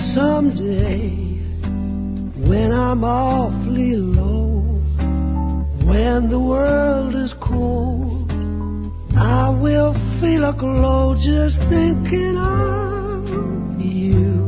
Someday, when I'm awfully low, when the world is cold, I will feel a glow just thinking of you.